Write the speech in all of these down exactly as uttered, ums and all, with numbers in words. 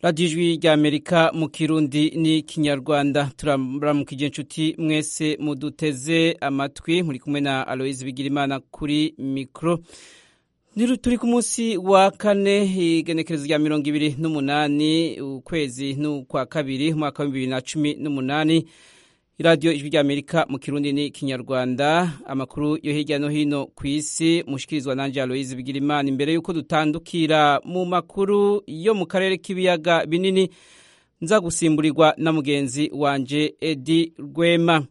radiyo ijwi ry'Amerika mu Kirundi ni Kinyarwanda. Turamuramukije inshuti mwese muduteze amatwi, muri kumwe na Aloise Bigirimana kuri mikro. Turi ku munsi wa kane igenekerezo rya mirongo ibiri n'umunani ukwezi n'ukwa kabiri umwaka wa bibiri na cumi n'umunani. Iradiyo ijwi ry'Amerika mu Kirundi ni Kinyarwanda. Amakuru yo hirya no hino ku isi mushikirizwa nanje Aloise Bigirimana. Imbere yuko dutandukira mu makuru yo mu karere k'ibiyaga binini, nza gusimburirwa na mugenzi wanje Edi Rwema.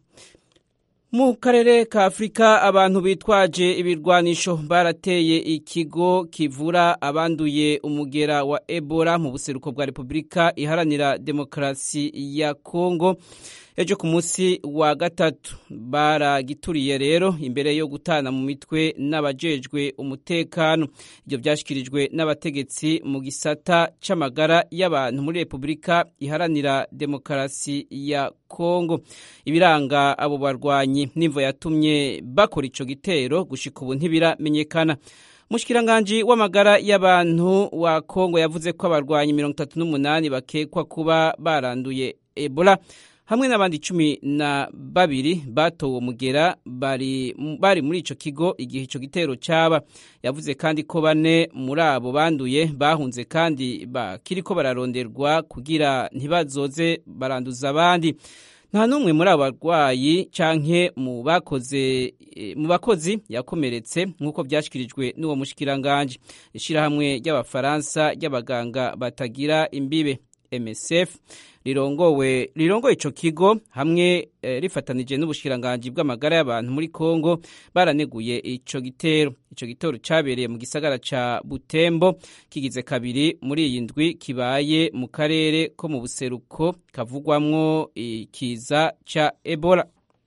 Mu karere ka Afrika, abantu bitwaje ibirwanisho barateye ikigo kivura abanduye umugera wa Ebola mu buseruko bwa Repubulika Iharanira Demokarasi ya Kongo. Ejo ku munsi wa gatatu baragituriye rero imbere yo gutana mu mitwe n'abajejwe umutekano. Ibyo byashikirijwe n'abategetsi mu gisata c'amagara y'abantu muri Repubulika Iharanira Demokarasi ya Kongo. Ibiranga abo barwanyi n'imvo yatumye bakora ico gitero gushika ubu ntibiramenyekana. Mushkiranganji w'amagara y'abantu wa Kongo yavuze ko abarwanyi mirongo itatu n'umunani bakekwa kuba baranduye Ebola hamwe n'abandi cumi na babiri batowe umugera bari bari muri ico kigo igihe ico gitero caba. Yavuze kandi ko bane muri abo banduye bahunze kandi bakiriko bararonderwa kugira ntibazoze baranduza abandi. Nta numwe muri abo barwayi canke mu bakoze mu bakozi yakomeretse nk'uko byashikirijwe n'uwo mushikiranganje. Ishirahamwe ry'abafaransa ry'abaganga batagira imbibe M S F rirongowe rirongoye ico kigo hamwe e, rifatanije n'ubushikiranganje bw'amagara y'abantu muri Kongo baraneguye ico gitero. Ico gitero cabereye mu gisagara ca Butembo, kigize kabiri muri iyi ndwi kibaye mu karere ko mu buseruko kavugwamwo ikiza ca Ebola.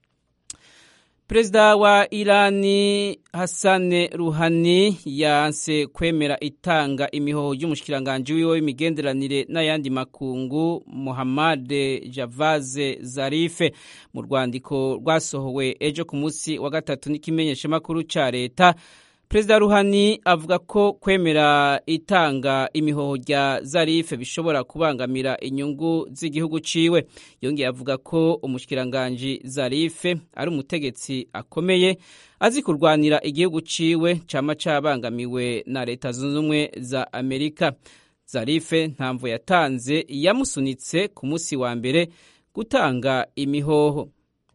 Perezida wa Irani Hassan Rouhani yanse kwemera itanga imihoho y'umushikiranganje wiwe w'imigenderanire n'ayandi makungu Mohammad Javad Zarif. Mu rwandiko rwasohowe ejo ku munsi wa gatatu n'ikimenyesha makuru ca leta, Perezida Rouhani avuga ko kwemera itanga imihoho rya Zarif bishobora kubangamira inyungu z'igihugu ciwe. Yongeye avuga ko umushikiranganje Zarif ari umutegetsi akomeye azi kurwanira igihugu ciwe cama cabangamiwe na Leta Zunze Ubumwe za Amerika. Zarif ntamvo yatanze yamusunitse ku munsi wa mbere gutanga imihoho.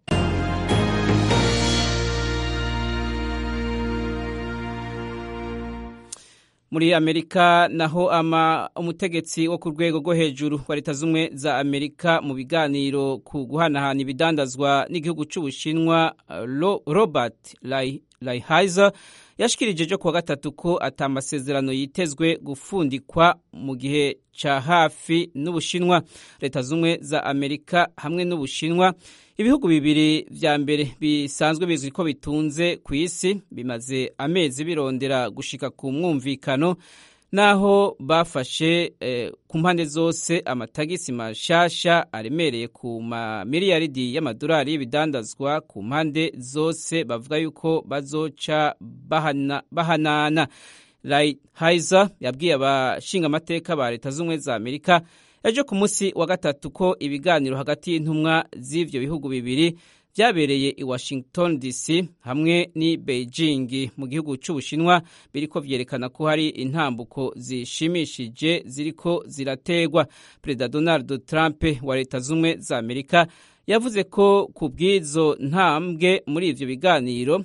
Muri Amerika naho ama umutegetsi wo ku rwego rwo hejuru wa Leta Zumwe za Amerika mu biganiro ku guhanahana ibidandazwa n'igihugu c'Ubushinwa Robert Lighthizer yashikirije jo kuwa gatatu ko atamasezerano yitezwe gufundikwa mu gihe ca hafi n'Ubushinwa. Leta Zumwe za Amerika hamwe n'Ubushinwa, ibihugu bibiri vya mbere bisanzwe bizwi ko bitunze ku isi, bimaze amezi birondera gushika ku mwumvikano naho bafashe eh, ku mpande zose amatagisi mashasha aremereye ku mamiliyaridi y'amadolari y'ibidandazwa ku mpande zose. Bavuga yuko bazoca bahana, bahanana. Lighthizer yabwiye abashinga amateka ba Leta Zumwe za Amerika ejo ku munsi wa gatatu ko ibiganiro hagati y'intumwa z'ivyo bihugu bibiri vyabereye i Washington D C hamwe ni Beijing mu gihugu c'Ubushinwa biriko vyerekana ko hari intambuko zishimishije ziriko zirategwa. Perezida Donald Trump wa Leta Zumwe za Amerika yavuze ko kubwizo ntambwe muri ivyo biganiro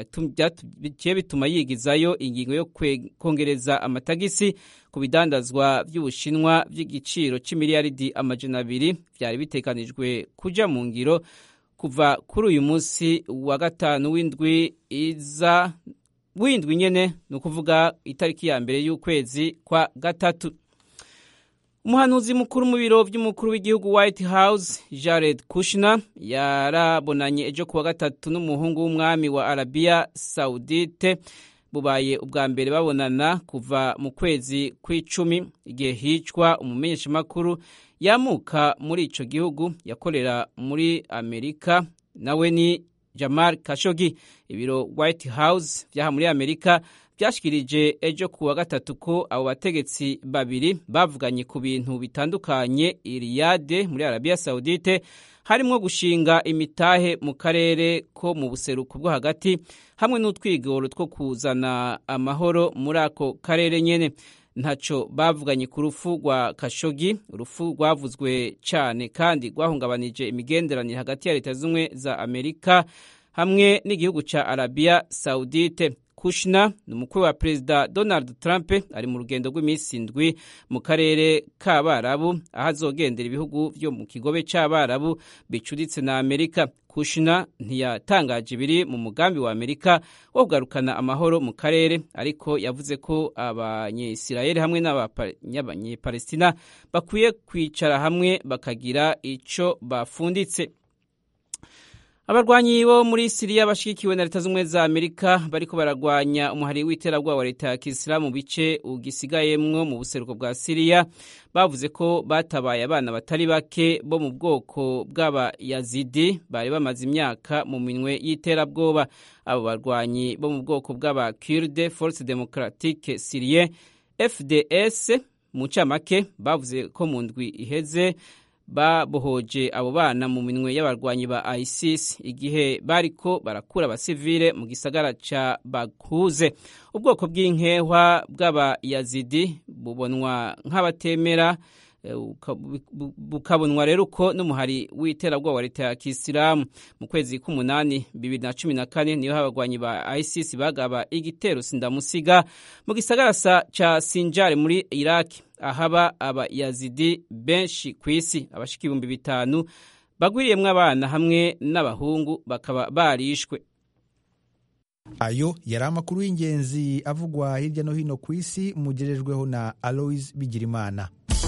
yatumye bituma yigizayo ingingo yo kongereza amatagisi ku bidandazwa vy'Ubushinwa vy'igiciro c'imiliyaridi amajana abiri vyari bitekanijwe kuja mu ngiro kuva kuri uyu munsi wa gatanu w'indwi iza w'indwi nyene, ni ukuvuga itariki ya mbere y'ukwezi kwa gatatu. Umuhanuzi mukuru mu biro vy'umukuru w'igihugu White House Jared Kushner yarabonanye ejo kuwa gatatu n'umuhungu w'umwami wa Arabia Saudite. Bubaye ubwa mbere babonana kuva mu kwezi kw'icumi igihe hicwa umumenyeshamakuru yamuka muri ico gihugu yakorera muri Amerika, nawe ni Jamal Khashoggi. Ibiro White House vyaha muri Amerika byashikirije ejo kuwa gatatu ko abo bategetsi babiri bavuganye ku bintu bitandukanye i Riyadh muri Arabia Saudite, harimo gushinga imitahe mu karere ko mu buseruko bwo hagati hamwe n'utwigoro two kuzana amahoro muri ako karere nyene. Ntaco bavuganye ku rufu rwa Khashoggi, urufu rwavuzwe cyane kandi rwahungabanije imigenderanire hagati ya Leta z'Ubumwe za Amerika hamwe n'igihugu ca Arabia Saudite. Kushner ni umukuru wa Perezida Donald Trump, ari mu rugendo rw'iminsi indwi mu karere k'Abarabu aho azogendera ibihugu vyo mu kigobe c'Abarabu bicuditse na Amerika. Kushner ntiyatangaje ibiri mu mugambi wa Amerika wo kugarukana amahoro mu karere, ariko yavuze ko abanyesirayeli hamwe n'abanyepalestina bakwiye kwicara hamwe bakagira ico bafunditse. Abarwanyi bo muri Syria bashikiwe na Leta z'Ubumwe za Amerika bariko baragwanya umuhari w'iterabwoba wa Leta ya Kisilamu mu bice ugisigayemwo mu buseruko bwa Syria bavuze ko batabaye abana batari bake bo mu bwoko bw'Abayazidi bari bamaze imyaka mu minwe y'iterabwoba. Abo barwanyi bo mu bwoko bw'Abakurde Force Democratique Syrien F D S mu camake bavuze ko mu ndwi iheze babohoje abo bana mu minwe y'abarwanyi ba ISIS igihe bariko barakura abasivile mu gisagara ca Baghuze. Ubwoko bw'inkehwa bw'Abayazidi bubonwa nk'abatemera, bukabonwa rero uko n'umuhari w'iterabwoba wa Leta ya Kisilamu. Mu kwezi k'umunani bibiri na cumi na kane niho abagwanyi ba ISIS bagaba igitero sindamusiga mu gisagara ca Sinjar muri Iraq, ahaba Abayazidi benshi kw'isi. Abashika ibihumbi bitanu bagwiriyemwo abana hamwe n'abahungu bakaba barishwe. Ayo yari amakuru y'ingenzi avugwa hirya no hino ku isi, mugerejweho na Aloys Bigirimana.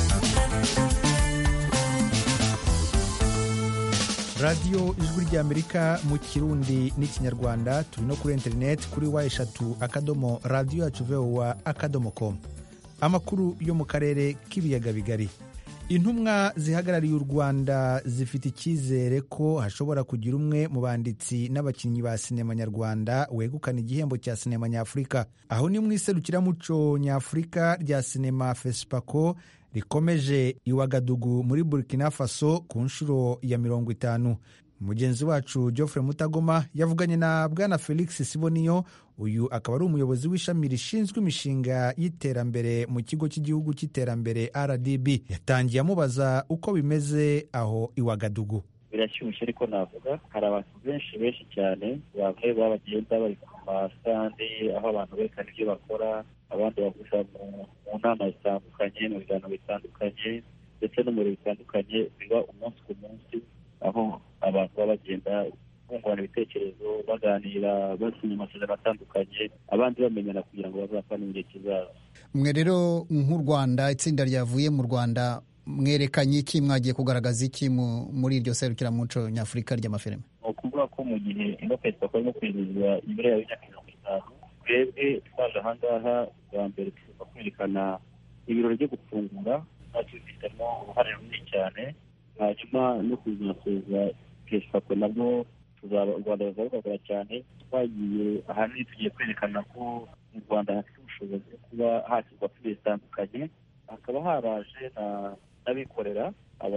Radio Ijwi ry'Amerika mu Kirundi n'Ikinyarwanda, turi no kuri internet kuri wa eshatu akadomo radio yacu voa akadomo com. Amakuru yo mu karere k'ibiyaga bigari. Intumwa zihagarariye u Rwanda zifite icyizere ko hashobora kugira umwe mu banditsi n'abakinnyi ba sinema nyarwanda wegukana igihembo cya sinema nyafurika. Aho ni mu iserukiramuco nyafurika rya sinema FESPACO rikomeje i Ouagadougou muri Burkina Faso ku nshuro ya mirongo itanu. Mugenzi wacu Geoffrey Mutagoma yavuganye na Bwana Felix Siboniyo, uyu akaba ari umuyobozi w'ishami rishinzwe imishinga y'iterambere mu kigo cy'igihugu cy'iterambere R D B. Yatangiye amubaza uko bimeze aho i Ouagadougou. Birashyushye ariko navuga hari abantu benshi benshi cyane, bamwe babagenda bari ku masitandi aho abantu berekana ibyo bakora, abandi bavuga mu nama zitandukanye, mu biganiro bitandukanye ndetse no mu bitandukanye biba umunsi ku munsi, aho abantu baba bagenda bungurana ibitekerezo, baganira, basinya amasezerano atandukanye, abandi bamenyana kugira ngo bazapane igihe kizaza. Mwe rero nk'u Rwanda, itsinda ryavuye mu Rwanda, mwerekanye iki, mwagiye kugaragaza iki muri iryo serukiramuco nyafurika ry'amafilime? Ni ukuvuga ko mu gihe ino FESPACO irimo kwizihiza imbere ya bibiri na mirongo itanu, twebwe twaje aha ngaha bwa mbere tuza kwerekana ibirori byo gufungura, natwe bifitemo uruhare runini cyane, hanyuma no kuzasoza FESPACO nabwo u Rwanda ruzabikora cyane. Twagiye ahanini tugiye kwerekana ko mu Rwanda hafite ubushobozi bwo kuba hashyirwa filime zitandukanye, hakaba haraje n'abikorera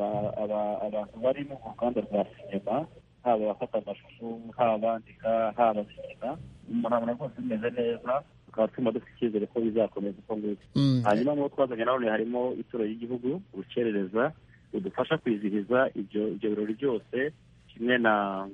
abantu bari mu ruganda rwa sinema, haba abafata amashusho, haba abandika, haba abazikina. Umuntu abona rwose bimeze neza, tukaba turimo dufite icyizere ko bizakomeza uko nguko. Hanyuma mu twazanye nanone harimo ituro ry'igihugu urukerereza rudufasha kwizihiza ibyo birori byose, kimwe na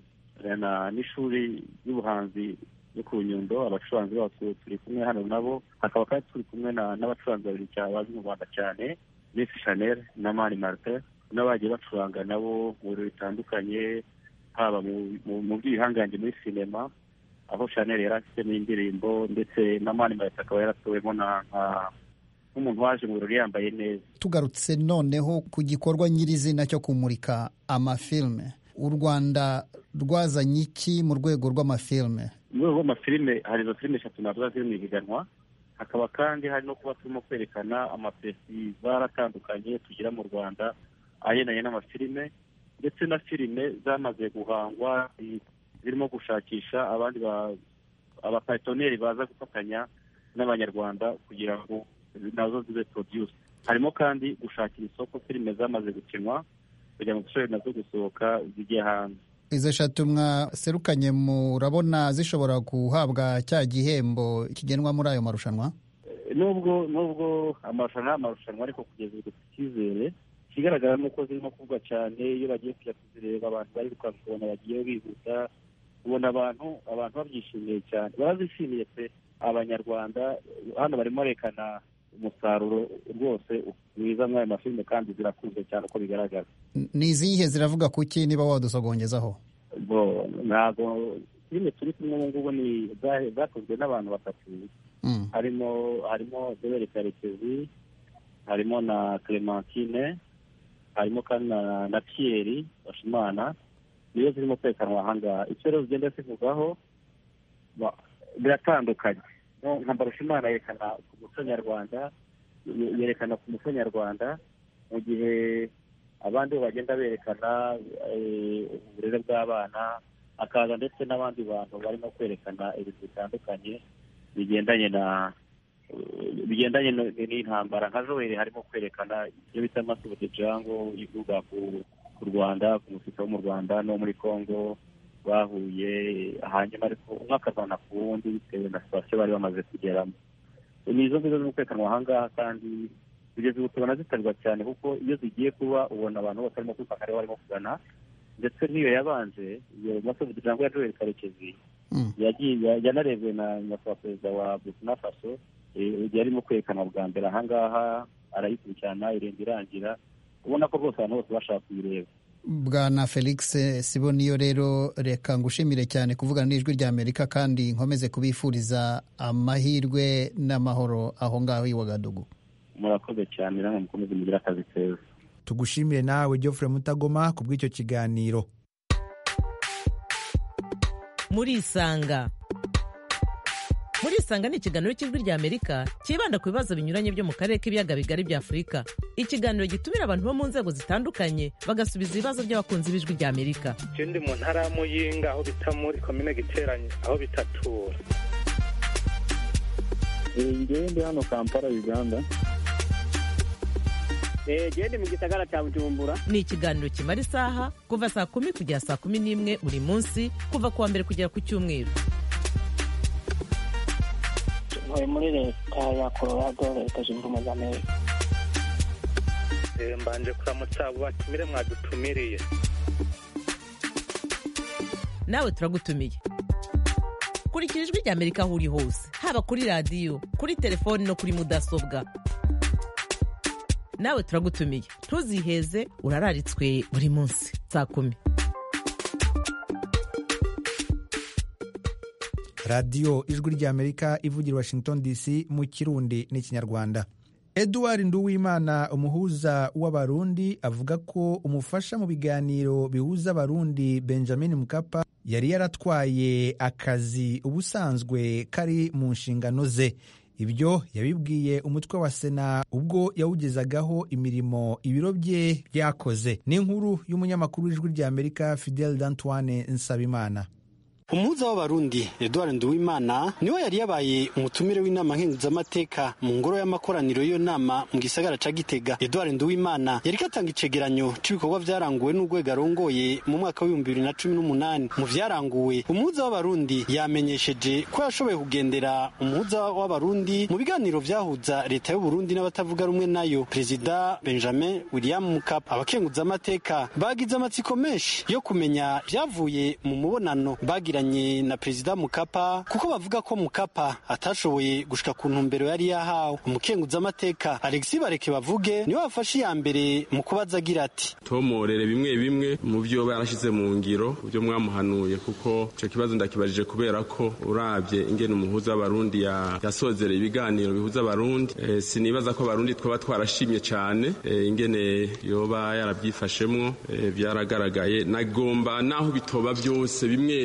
n'ishuri y'ubuhanzi yo ku Nyundo. Abacuranzi bacu turi kumwe hano nabo, hakaba kandi turi kumwe n'abacuranzi babiri bazi mu Rwanda cyane, Miss Chanel na Mani Martin, n'abagiye bacuranga nabo mu birori bitandukanye, haba mu by'ibihangange muri sinema, aho Chanel yari afitemo indirimbo, ndetse na Mani Martin akaba yaratowemo nk'umuntu waje mu birori yambaye neza. Tugarutse noneho ku gikorwa nyirizina cyo kumurika amafilme, u Rwanda rwazanye iki mu rwego rw'amafilme? Mu rwego rw'amafilme hari izo filime eshatu navuga ziri mu ihiganwa, hakaba kandi hari no kuba turimo kwerekana amafestivali atandukanye tugira mu Rwanda agendanye n'amafilime, ndetse na filime zamaze guhangwa zirimo gushakisha abandi abaparteneri baza gufatanya n'abanyarwanda kugira ngo nazo zibe produce. Harimo kandi gushakira isoko filime zamaze gukinwa kugira ngo dushobore nazo gusohoka zijye hanze. izo eshatu mwaserukanye murabona zishobora guhabwa cya gihembo kigenwa muri ayo marushanwa? Nubwo nubwo amarushanwa amarushanwa ariko kugeza ubu icyizere kigaragara nuko zirimo kuvugwa cyane. Iyo bagiye kujya kuzireba abantu bari kubona bagiye bihuta, ubona abantu abantu babyishimiye cyane, barazishimiye pe. Abanyarwanda hano barimo berekana umusaruro rwose mwiza muri ayo mafilime kandi zirakunzwe cyane uko bigaragara. Ni izihe ziravuga kuki niba wadusogongezaho? Bo ntabwo filime turi kumwe ubu ngubu ni zakozwe n'abantu batatu. Mm. harimo harimo Debere Karekezi, harimo na Clementine, harimo kandi na, na Pierre Bashimana. Niyo zirimo kwerekanwa ahangaha. Icyo rero zigenda zivugaho biratandukanye. Nka Bashimana yerekana ku muco nyarwanda, yerekana ku muco nyarwanda, mu gihe abandi bagenda berekana uburere bw'abana, akaza ndetse n'abandi bantu barimo kwerekana ibintu bitandukanye bigendanye na bigendanye n'intambara. Nka Joel harimo kwerekana ibyo bita Massive de Django ivuga ku Rwanda, ku musika wo mu Rwanda no muri Congo bahuye, hanyuma ariko umwe akazana ku wundi bitewe na situation bari bamaze kugeramo. Ni izo ngizo zirimo kwerekanwa ahangaha kandi kugeza ubu tubona zitarwa cyane kuko iyo zigiye kuba ubona abantu bose barimo kwifata ariho barimo kugana, ndetse n'iyo yabanje iyo Massive de Django ya Joel Karekezi yagiye yanarebwe na nyakubahwa perezida wa Burkina Faso, yarimo kwerekana bwa mbere ahangaha, arayikurikirana irenda irangira, ubona ko rwose abantu bose bashaka kuyireba. Bwana Felix Siboniyo rero reka ngushimire cyane kuvugana n'ijwi rya Amerika kandi nkomeze kubifuriza amahirwe n'amahoro aho ngaho i Wagadugu. Murakoze cyane namwe mukomeze mugira akazi keza. Tugushimire nawe Geoffrey Mutagoma ku bw'icyo kiganiro. Muri Isanga. Muri Isanga ni ikiganiro cy'ijwi rya Amerika kibanda ku bibazo binyuranye byo mu karere k'ibiyaga bigari bya Afurika. Ikiganiro gitumira abantu bo mu nzego zitandukanye bagasubiza ibibazo by'abakunzi b'ijwi rya Amerika. Ikindi mu ntara ya Muyinga aho bita muri komine Giteranye aho bitatura. Ngende hano Kampala Uganda. Eh gende mu gisagara cya Bujumbura. Ni ikiganiro kimara isaha kuva saa kumi kugera saa kumi n'imwe buri munsi kuva kuwa mbere kugera ku cyumweru. Ntuye muri leta ya Colorado, leta zunze ubumwe za Amerika. Eh mbanje kuramutsa abo batumire mwadutumiriye. Nawe turagutumiye. Kurikira ijwi rya Amerika aho uri hose, haba kuri radio, kuri telefone no kuri mudasobwa. Nawe turagutumiye. Ntuziheze, urararitswe buri munsi saa kumi. Radio ijwi rya Amerika ivugira Washington D C mu Kirundi n'Ikinyarwanda. Edouard Nduwimana umuhuza w'abarundi avuga ko umufasha mu biganiro bihuza abarundi Benjamin Mkapa yari yaratwaye akazi ubusanzwe kari mu nshingano ze. Ibyo yabibwiye umutwe wa Sena ubwo yawugezagaho imirimo ibiro bye byakoze. Ni inkuru y'umunyamakuru w'ijwi rya Amerika Fidel d'Antoine Nsabimana. Umuhuza w'abarundi Edouard Nduwimana niwe yari yabaye umutumire w'inama nkenguzamateka mu ngoro y'amakoraniro y'iyo nama mu gisagara ca Gitega. Edouard Nduwimana yari katanga icegeranyo c'ibikorwa vyaranguwe n'urwego arongoye mu mwaka w'ibihumbi bibiri na cumi n'umunani. Mu vyaranguwe umuhuza w'abarundi yamenyesheje ko yashoboye kugendera umuhuza w'abarundi mu biganiro vyahuza leta y'u Burundi n'abatavuga rumwe nayo Perezida Benjamin William Mkapa. Abakenguzamateka bagize amatsiko menshi yo kumenya vyavuye mu mubonano bagira na Perezida Mkapa kuko bavuga ko Mkapa atashoboye gushika ku ntumbero yari yahawe. Umukenguzamateka Alexis Bareke bavuge niwe wafashe ya mbere mu kubaza agira ati tomorere bimwe bimwe mu byo barashize mu ngiro byo mwamuhanuye kuko ico kibazo ndakibajije kubera ko uravye ingene umuhuza w'abarundi yasozereye ibiganiro bihuza abarundi e, sinibaza ko abarundi twaba twarashimye cyane e, ingene yoba yarabyifashemwo e, byaragaragaye nagomba naho bitoba byose bimwe bimwe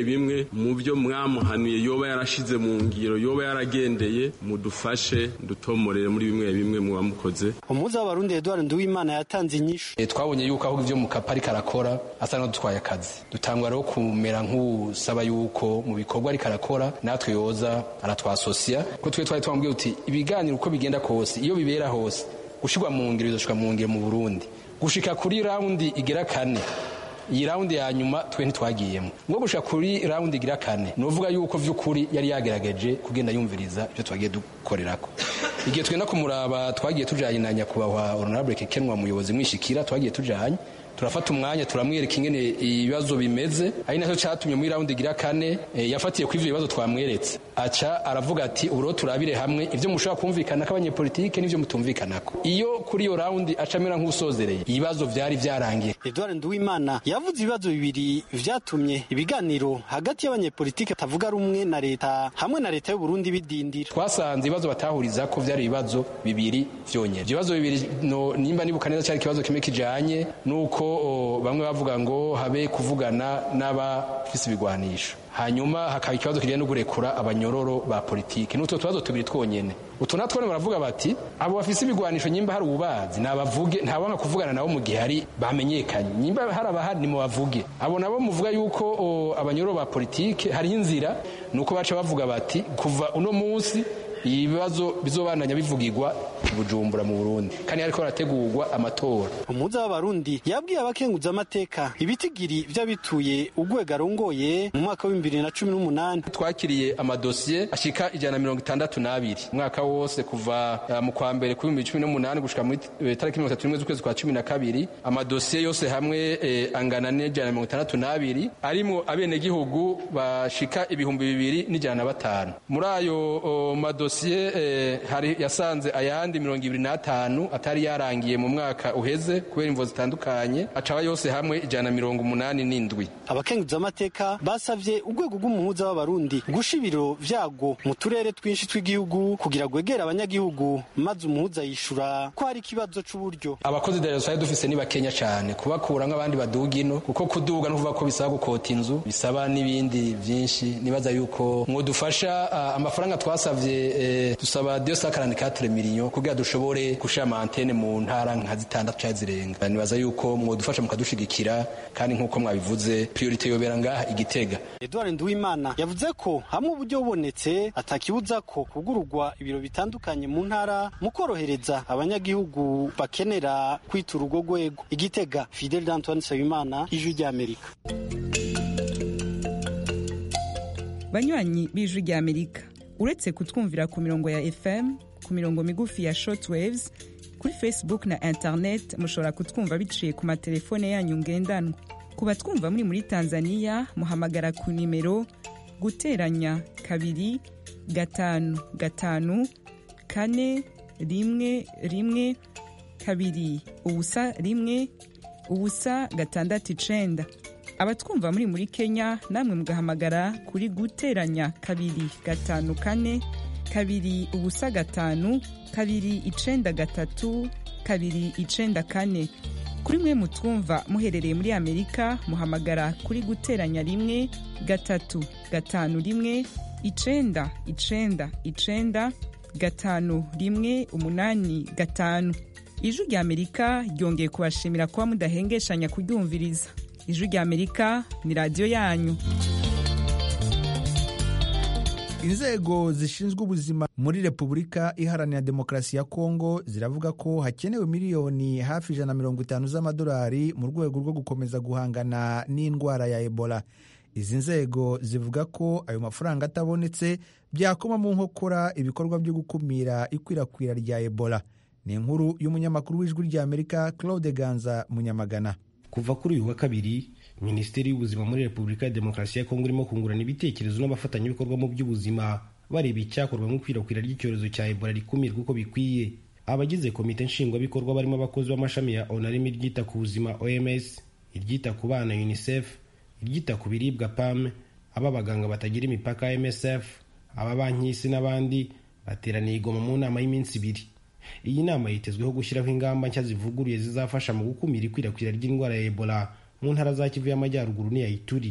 bimwe mu byo mwamuhanuye yoba yarashize mu ngiro yoba yaragendeye mudufashe dutomorere muri bimwe bimwe mu bamukoze. Umuhuza w'abarundi Edouard Nduwimana yatanze inyishu. E, twabonye yuko aho ivyo mu kapari karakora asa no dutwaye akazi. Dutangwa rero kumera nk'usaba yuko mu bikorwa ari karakora natwe yoza aratwasosia ko twe twari twambwiye uti ibiganiro uko bigenda kose iyo bibera hose gushirwa mu ngiro bizoshika mu ngiro mu Burundi gushika kuri raundi igera kane. Iyi raundi ya nyuma twe ntitwagiyemo ngo gushika kuri raundi igira kane novuga yuko vy'ukuri yari yagerageje kugenda yumviriza ibyo twagiye dukorerako. Igihe twenda kumuraba twagiye tujanye na nyakubahwa Honorable Kekenwa muyobozi mwishikira twagiye tujanye turafata umwanya turamwereka ingene ibibazo bimeze ari nacyo cyatumye muri raundi igira kane e, yafatiye ku ivyo bibazo twamweretse aca aravuga ati uro turabire hamwe ivyo mushobora kumvikana k'abanyepolitike n'ivyo mutumvikanako. Iyo kuri iyo raundi acamera nk'usozereye ibibazo vyari vyarangiye. Edouard Nduwimana yavuze ibibazo bibiri vyatumye ibiganiro hagati y'abanyepolitike tavuga rumwe na leta hamwe na leta y'u Burundi bidindira. Twasanze ibibazo batahuriza ko vyari ibibazo bibiri vyonye. Ibibazo bibiri no nimba nibuka neza cyari kibazo kimwe kijanye nuko o, bamwe bavuga ngo habe kuvugana n'abafise ibigwanisho hanyuma hakaba ikibazo kijanye no gurekura abanyororo ba politike. N'utwo tubazo tubiri twonyene utu natwo baravuga bati abo bafise ibigwanisho nyimba hari ububazi nabavuge ntabanga kuvugana nabo mu gihe hari bamenyekanye nyimba hari abahari ni mu bavuge abo nabo muvuga yuko abanyororo ba politike hari inzira nuko baca bavuga bati kuva uno munsi ibibazo bizobandanya bivugirwa Bujumbura mu Burundi kandi ariko barategurwa amatora. Umuhuza w'abarundi yabwiye abakenguza amateka ibitigiri vy'abituye ugwega arongoye mu mwaka wa bibiri na cumi n'umunani. Twakiriye amadosiye ashika ijana na mirongo itandatu n'abiri umwaka wose kuva uh, mu kwa mbere ku bibiri na cumi n'umunani gushika muri tariki mirongo itatu n'imwe z'ukwezi kwa cumi na kabiri. Amadosiye yose hamwe eh, angana n'ijana na mirongo itandatu n'abiri arimo abenegihugu bashika ibihumbi bibiri n'ijana na batanu. Muri ayo uh, madosiye eh, hari yasanze ayandi mirongo ibiri n'atanu atari yarangiye mu mwaka uheze kubera imvo zitandukanye acaba yose hamwe ijana na mirongo umunani n'indwi. Abakenguza amateka basavye urwego rw'umuhuza w'abarundi gusha ibiro vyago mu turere twinshi tw'igihugu kugira gwegera abanyagihugu maze umuhuza yishura ko hari ikibazo c'uburyo. Abakozi da Leta dufise ni bakenya cyane kubakura nk'abandi badugino kuko kuduga no kuvuga ko bisaba gukota inzu bisaba n'ibindi byinshi. Nibaza yuko mwodufasha uh, amafaranga twasavye eh, dusaba deux cent quarante-quatre millions kugira dushobore gushama antene mu ntara nka zitandatu cya zirenga. Nibaza yuko mwodufasha mukadushigikira kandi nkuko mwabivuze priorite yobera ngaha Igitega. Edouard Nduwimana yavuze ko hamwe uburyo bubonetse atakibuza ko kugururwa ibiro bitandukanye mu ntara mu korohereza abanyagihugu bakenera kwitura urwo rwego. Igitega, Fidel Antoine Nsabimana, Ijwi ry'Amerika. Banywanyi b'Ijwi ry'Amerika uretse kutwumvira ku mirongo ya F M ku mirongo migufi ya shortwaves kuri Facebook na internet mushobora kutwumva biciye ku matelefone yanyu ngendanwa. Kuba twumva muri muri Tanzania muhamagara ku nimero guteranya kabiri gatanu gatanu kane rimwe rimwe kabiri ubusa rimwe ubusa gatandatu icenda. Abatwumva muri muri Kenya namwe mugahamagara kuri guteranya kabiri gatanu kane kabiri ubusa gatanu kabiri icenda gatatu kabiri icenda kane. Kuri mwe mutwumva muherereye muri Amerika muhamagara kuri guteranya rimwe gatatu gatanu rimwe icenda icenda icenda gatanu rimwe umunani gatanu. Ijwi ry'Amerika ryongeye kubashimira kuba mudahengeshanya kuryumviriza. Ijwi ry'Amerika ni radio yanyu. Inzego zishinzwe ubuzima muri Repubulika Iharanira Demokarasi ya Kongo ziravuga ko hakenewe miliyoni hafi ijana na mirongo itanu z'amadolari mu rwego rwo gukomeza guhangana n'indwara ya Ebola. Izi nzego zivuga ko ayo mafaranga atabonetse byakoma mu nkokora ibikorwa byo gukumira ikwirakwira rya Ebola. Ni inkuru y'umunyamakuru w'Ijwi ry'Amerika Claude Ganza Munyamagana. Kuva kuri uyu wa kabiri Minisiteri y'Ubuzima muri Repubulika ya Demokarasi ya Kongo irimo kungurana ibitekerezo n'abafatanyabikorwa mu by'ubuzima bareba icyakorwa mu kwirakwira ry'icyorezo cya Ebola rikumirwa uko bikwiye. Abagize komite nshingwabikorwa barimo abakozi b'amashami ya ONARIM iryita ku buzima O M S, iryita ku bana UNICEF, iryita ku biribwa P A M, ab'abaganga batagira imipaka M S F, ababankisi n'abandi bateraniye i Goma mu nama y'iminsi ibiri. Iyi nama yitezweho gushyiraho ingamba nshya zivuguruye zizafasha mu gukumira ikwirakwira ry'indwara ya Ebola mu ntara za Kivu y'Amajyaruguru n'iya Ituri.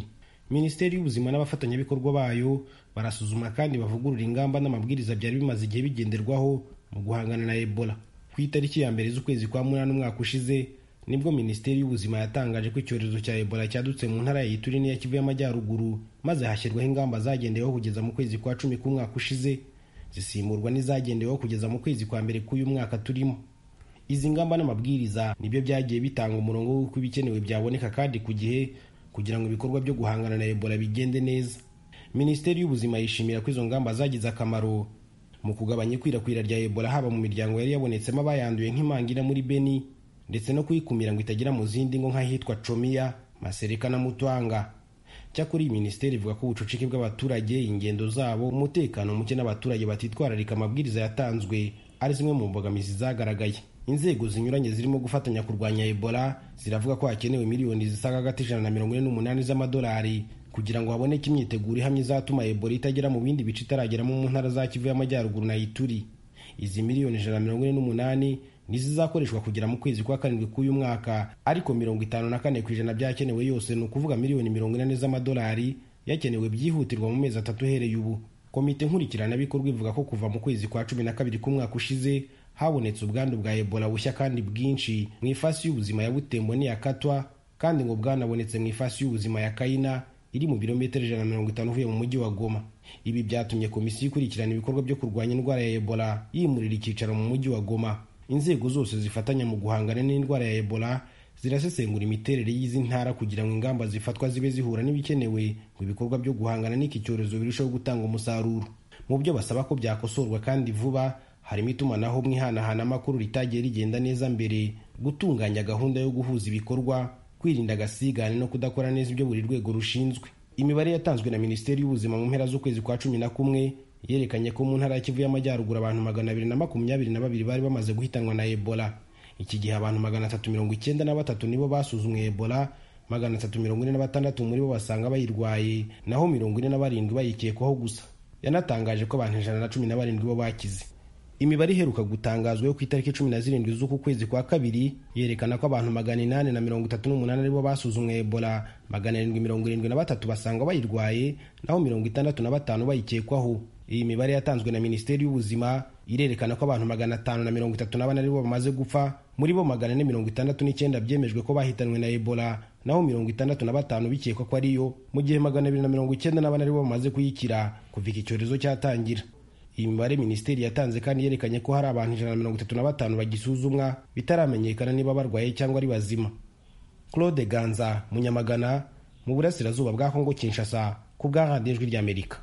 minisiteri y'ubuzima n'abafatanyabikorwa bayo barasuzuma kandi bavugurura ingamba n'amabwiriza byari bimaze igihe bigenderwaho mu guhangana na ebola. Ku itariki ya mbere z'ukwezi kwa munani umwaka ushize nibwo minisiteri y'ubuzima yatangaje ko icyorezo cya ebola cyadutse mu ntara ya Ituri n'iya Kivu y'Amajyaruguru, maze hashyirwaho ingamba zagendeweho kugeza mu kwezi kwa cumi k'umwaka ushize zisimburwa n'izagendeweho kugeza mu kwezi kwa mbere k'uyu mwaka turimo. Izi ngamba n'amabwiriza nibyo byagiye bitanga umurongo w'uko ibikenewe byaboneka kandi ku gihe kugira ngo ibikorwa byo guhangana na ebola bigende neza. Minisiteri y'ubuzima yishimira ko izo ngamba zagize akamaro mu kugabanya ikwirakwira rya ebola, haba mu miryango yari yabonetsemo abayanduye nk'Imangira muri Beni, ndetse no kuyikumira ngo itagera mu zindi ngo nk'ahitwa Chomia, Masereka na Mutwanga. Cyakora iyi minisiteri ivuga ko ubucucike bw'abaturage, ingendo zabo, umutekano muke n'abaturage batitwararika amabwiriza yatanzwe ari zimwe mu mbogamizi zagaragaye. Inzego zinyuranye zirimo gufatanya kurwanya ebola ziravuga ko hakenewe miliyoni zisaga hagati ijana na mirongo ine n'umunani z'amadolari kugira ngo haboneke imyiteguro ihamye izatuma ebola itagera mu bindi bice itarageramo mu ntara za Kivu y'Amajyaruguru na Ituri. Izi miliyoni ijana na mirongo ine n'umunani nizizakoreshwa kugera mu kwezi kwa karindwi k'uyu mwaka, ariko mirongo itanu na kane ku ijana byakenewe yose, ni ukuvuga miliyoni mirongo ine z'amadolari, yakenewe byihutirwa mu mezi atatu uhereye ubu. Komite nkurikiranabikorwa ivuga ko kuva mu kwezi kwa cumi na kabiri k'umwaka ushize habonetse ubwandu bwa ebola bushya kandi bwinshi mu ifasi y'ubuzima ya Butembo n'iya Katwa, kandi ngo bwanabonetse mu ifasi y'ubuzima ya Kaina iri mu birometero ijana na mirongo itanu uvuye mu mujyi wa Goma. Ibi byatumye komisiyo ikurikirana ibikorwa byo kurwanya indwara ya ebola yimurira icyicaro mu mujyi wa Goma. Inzego zose zifatanya mu guhangana n'indwara ya ebola zirasesengura imiterere y'izi ntara kugira ngo ingamba zifatwa zibe zihura n'ibikenewe ngo ibikorwa byo guhangana n'iki cyorezo birusheho gutanga umusaruro. Mu byo basaba ko byakosorwa kandi vuba harimo itumanaho mwihanahana amakuru ritagiye rigenda neza mbere, gutunganya gahunda yo guhuza ibikorwa, kwirinda agasigane no kudakora neza ibyo buri rwego rushinzwe. Imibare yatanzwe na Minisiteri y'Ubuzima mu mpera z'ukwezi kwa cumi na kumwe yerekanye ko mu ntara ya Kivu y'Amajyaruguru abantu magana abiri na makumyabiri na babiri bari bamaze guhitanwa na ebola. Iki gihe abantu magana atatu mirongo icyenda na batatu nibo basuzumwe ebola, magana atatu mirongo ine na batandatu muri bo basanga bayirwaye, naho mirongo ine na barindwi bayikekwaho gusa. Yanatangaje ko abantu ijana na cumi na barindwi bo bakize. Imibare iheruka gutangazwa yo ku itariki cumi na zirindwi z'uku kwezi kwa kabiri yerekana ko abantu magana inani na mirongo itatu n'umunani aribo basuzumwe ebola, magana arindwi mirongo irindwi na batatu basanga bayirwaye, naho mirongo itandatu na batanu bayikekwaho. Iyi mibare yatanzwe na Minisiteri y'Ubuzima irerekana ko abantu magana atanu na mirongo itatu na bane aribo bamaze gupfa, muri bo magana ane mirongo itandatu n'icyenda byemejwe ko bahitanwe na ebola, naho mirongo itandatu na batanu bikekwa ko ariyo, mu gihe magana abiri na mirongo icyenda na bane aribo bamaze kuyikira kuva iki cyorezo cyatangira. Iyi mibare minisiteri yatanze kandi yerekanye ko hari abantu ijana na mirongo itatu na batanu bagisuzumwa bitaramenyekana niba barwaye cyangwa ari bazima. Claude Ganza, Munyamagana, mu burasirazuba bwa Kongo Kinshasa, ku bwa Radio Ijwi ry'Amerika.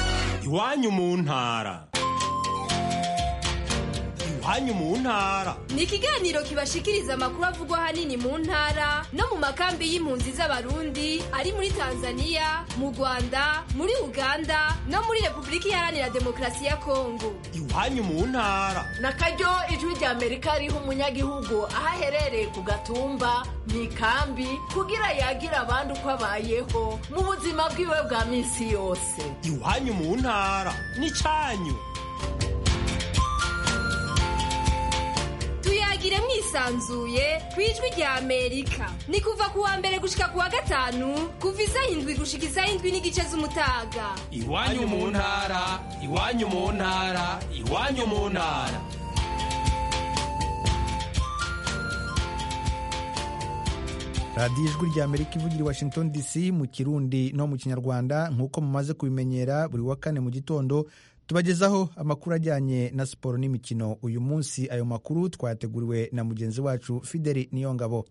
Iwanyu mu ntara. Iwanyu mu ntara ni ikiganiro kibashikiriza amakuru avugwa ahanini mu ntara no mu makambi y'impunzi z'Abarundi ari muri Tanzania, mu Rwanda, muri Uganda no muri Repubulika Iharanira Demokarasi ya Kongo. Iwanyu mu ntara nakaryo Ijwi ry'Amerika riha umunyagihugu aho aherereye ku gatumba, mu ikambi, kugira yagira abandi uko abayeho mu buzima bwiwe bwa minsi yose. Iwanyu mu ntara ni cyanyu. Tuyagire mwisanzuye ku Ijwi ry'Amerika. Ni kuva ku wa mbere gushika ku wa gatanu kuva isaha indwi gushika isaha indwi n'igice z'umutaga. Iwanyu mu ntara, iwanyu mu ntara, iwanyu mu ntara. radiyo ijwi ry'Amerika ivugira i Washington D C mu Kirundi no mu Kinyarwanda. Nk'uko mumaze kubimenyera, buri wa kane mu gitondo tubagezaho amakuru ajyanye na siporo n'imikino. Uyu munsi ayo makuru twayateguriwe na mugenzi wacu Fideli Niyongabo.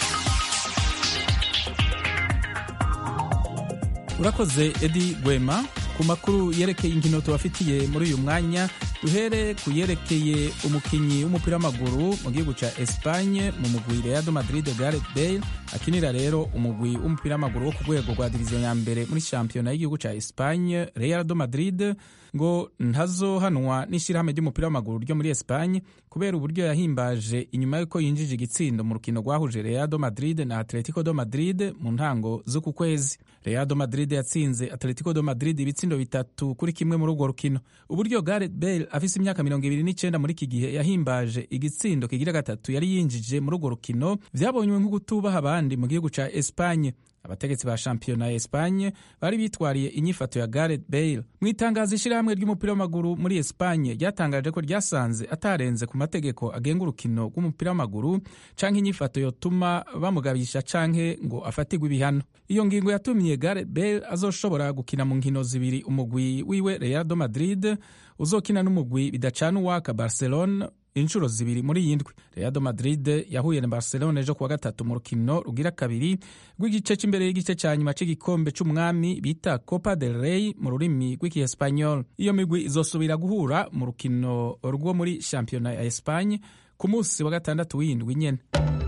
Urakoze Edi Gwema. Ku makuru yerekeye inkino tubafitiye muri uyu mwanya, duhere ku yerekeye umukinyi w'umupira w'amaguru mu gihugu ca Espagne mu mugwi Real Madrid, Gareth Bale akinira rero umugwi w'umupira w'amaguru wo ku rwego rwa diviziyo ya mbere muri shampiyona y'igihugu ca Espagne. Real Madrid ngo ntazohanwa n'ishyirahamwe ry'umupira w'amaguru ryo muri Espagne kubera uburyo yahimbaje inyuma y'uko yinjije igitsindo mu rukino rwahuje Real Madrid na Atletico de Madrid mu ntango z'uku kwezi. Real Madrid yatsinze Atletico de Madrid ibitsindo bitatu kuri kimwe muri urwo rukino. Uburyo Gareth Bale afise imyaka mirongo ibiri n'icyenda muri iki gihe yahimbaje igitsindo kigira gatatu yari yinjije muri urwo rukino vyabonywe nko gutubaha abandi mu gihugu ca Espagne. abategetsi ba shampiyona ya Espagne bari bitwariye inyifato ya Gareth Bale. Mu itangazo ishirahamwe ry'umupira w'amaguru muri Espagne ryatangaje ko ryasanze atarenze ku mategeko agenga urukino rw'umupira w'amaguru canke inyifato yotuma bamugabisha canke ngo afatirwe ibihano. Iyo ngingo yatumye Gareth Bale azoshobora gukina mu nkino zibiri umugwi wiwe Real Madrid uzokina n'umugwi bidacana uwaka Barcelona inshuro zibiri muri yindwi. Real Madrid yahuye na Barcelona ejo kuwa gatatu mu rukino rugira kabiri rw'igice cy'imbere y'igice cya nyuma cy'igikombe c'umwami bita Copa del Rey mu rurimi rw'Ikiespanyol. Iyo migwi izosubira guhura mu rukino rwo muri shampiyona ya Espagne ku munsi wa gatandatu w'indwi nyene.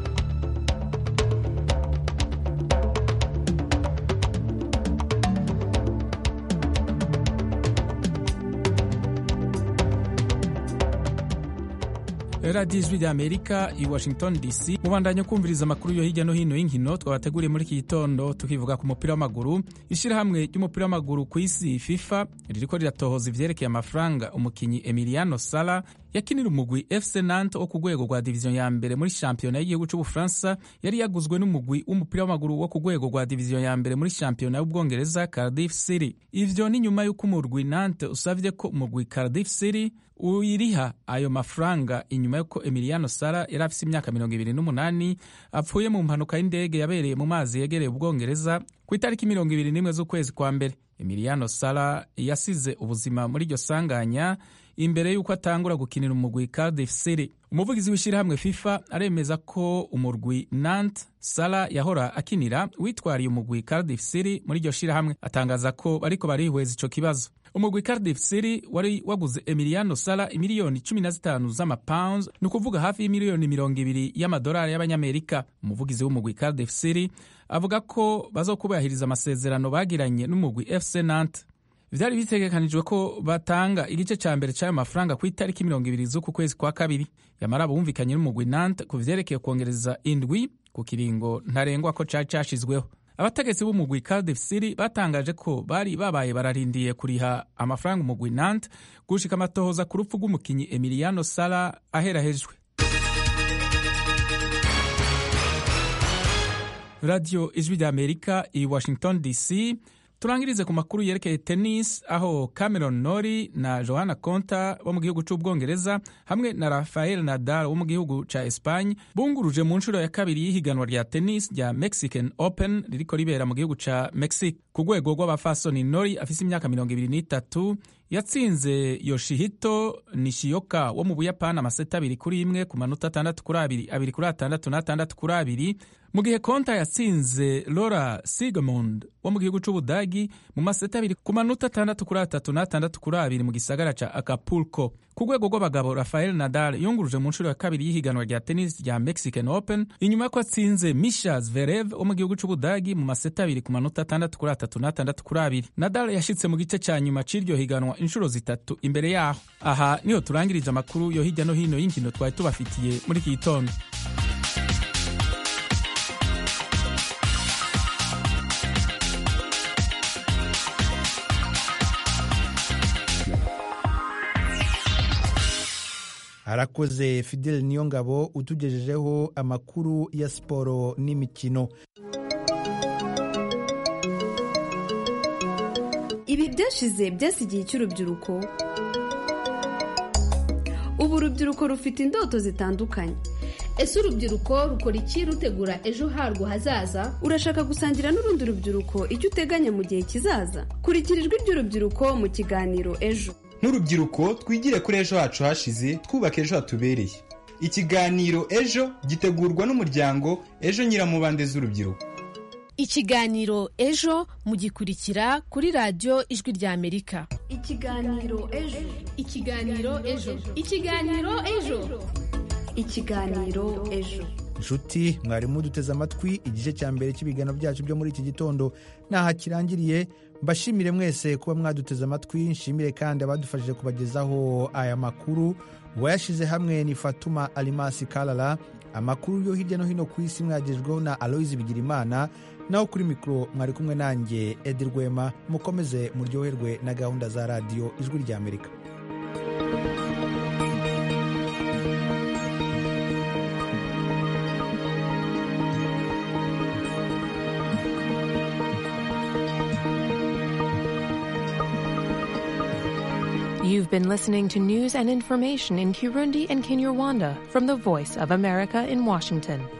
radiyo ijwi ry'Amerika i Washington D C mubandanya kumviriza amakuru yo hirya no hino y'inkino twabateguriye muri iki gitondo, tukivuga ku mupira w'amaguru. Ishirahamwe ry'umupira w'amaguru ku isi FIFA ririko riratohoza ivyerekeye amafaranga umukinyi Emiliano Sala yakinira umugwi F C Nantes wo ku rwego rwa diviziyo ya mbere muri shampiyona y'igihugu c'Ubufaransa yari yaguzwe n'umugwi w'umupira w'amaguru wo ku rwego rwa diviziyo ya mbere muri shampiyona y'Ubwongereza Cardiff City. Ivyo ni nyuma y'uko umugwi Nantes usavye ko umugwi Cardiff City uyiriha ayo mafaranga inyuma yuko Emiliano Sala yari afise imyaka mirongo ibiri n'umunani apfuye mu mpanuka y'indege yabereye mu mazi yegereye Ubwongereza ku itariki mirongo ibiri n'imwe z'ukwezi kwa mbere. Emiliano Sala yasize ubuzima muri iryo sanganya imbere y'uko atangura gukinira umugwi Cardiff City. Umuvugizi w'ishirahamwe FIFA aremeza ko umurwi Nantes Sala yahora akinira witwariye umugwi Cardiff City muri iryo shirahamwe, atangaza ko bariko barihweza ico kibazo. Umugwi Cardiff City wari waguze Emiliano Sala imiliyoni cumi na zitanu z'amapounds, ni ukuvuga hafi y'imiliyoni mirongo ibiri y'amadolari y'abanyamerika. Umuvugizi w'umugwi Cardiff City avuga ko bazokubahiriza amasezerano bagiranye n'umugwi F C Nantes. Vyari bitegekanijwe ko batanga igice ca mbere c'ayo mafaranga ku itariki mirongo ibiri z'uku kwezi kwa kabiri. Yamara bumvikanye n'umugwi Nantes ku vyerekeye kwongereza indwi ku kiringo ntarengwa ko cari cashizweho. Abategetsi b'umugwi Cardiff City batangaje ko bari babaye bararindiye kuriha amafaranga umugwi Nantes gushika amatohoza ku rupfu rw'umukinyi Emiliano Sala aherahejwe. Radio Ijwi ry'Amerika i Washington D C. Turangirize ku makuru yerekeye tennis, aho Cameron Norrie na Johanna Konta wo mu gihugu c'Ubwongereza hamwe na Rafael Nadal wo mu gihugu ca Espagne bunguruje mu nshuro ya kabiri y'ihiganwa rya tennis rya Mexican Open ririko ribera mu gihugu ca Mexique. Ku rwego rw'abafasoni, Norrie afise imyaka mirongo ibiri n'itatu yatsinze Yoshihito Nishioka wo mu Buyapani amaseta abiri kuri imwe ku manota atandatu kuri abiri, abiri kuri atandatu n'atandatu kuri abiri, mu gihe Konta yatsinze Laura Siegemund wo mu gihugu c'Ubudagi mu maseta abiri ku manota atandatu kuri atatu n'atandatu kuri abiri mu gisagara ca Acapulco. Ku rwego rw'abagabo, Rafael Nadal yunguruje mu nshuro ya kabiri y'ihiganwa rya tennis rya Mexican Open inyuma ko atsinze Misha Zverev wo mu gihugu c'Ubudagi mu maseta abiri ku manota atandatu kuri atatu n'atandatu kuri abiri. Nadal yashitse mu gice ca nyuma c'iryo higanwa inshuro zitatu imbere yaho. Aha niho turangirije amakuru yo hirya no hino y'inkino twari tubafitiye muri iki gitondo. Arakoze Fidel Niyongabo utugejejeho amakuru ya siporo n'imikino. Ibi byashize byasigiye cy'urubyiruko. Ubu urubyiruko rufite indoto zitandukanye. Ese urubyiruko rukora iki rutegura ejo harwo hazaza? Urashaka gusangira n'urundi rubyiruko icyo uteganya mu gihe kizaza? Kurikira ijwi ry'urubyiruko mu kiganiro Ejo. Nk'urubyiruko twigire kuri ejo hacu hashize, twubaka ejo hatubereye. Ikiganiro Ejo gitegurwa n'umuryango Ejo Nyiramubande z'urubyiruko. Ikiganiro Ejo mugikurikira kuri radio Ijwi ry'Amerika. Ikiganiro Ejo. Ikiganiro Ejo. Ikiganiro Ejo. Ikiganiro Ejo. Nshuti mwarimu duteze amatwi, igice cya mbere cy'ibiganiro byacu byo muri iki gitondo naha kirangiriye. Mbashimire mwese kuba mwaduteze amatwi, nshimire kandi abadufashije kubagezaho aya makuru. Wayashize hamwe ni Fatuma Alimasi Kalala. Amakuru yo hirya no hino ku isi mwagejweho na Aloise Bigirimana, naho kuri mikro mwari kumwe nanjye Edi Rwema. Mukomeze muryoherwe na gahunda za radio Ijwi ry'Amerika. You've been listening to news and information in Kirundi and Kinyarwanda from the Voice of America in Washington.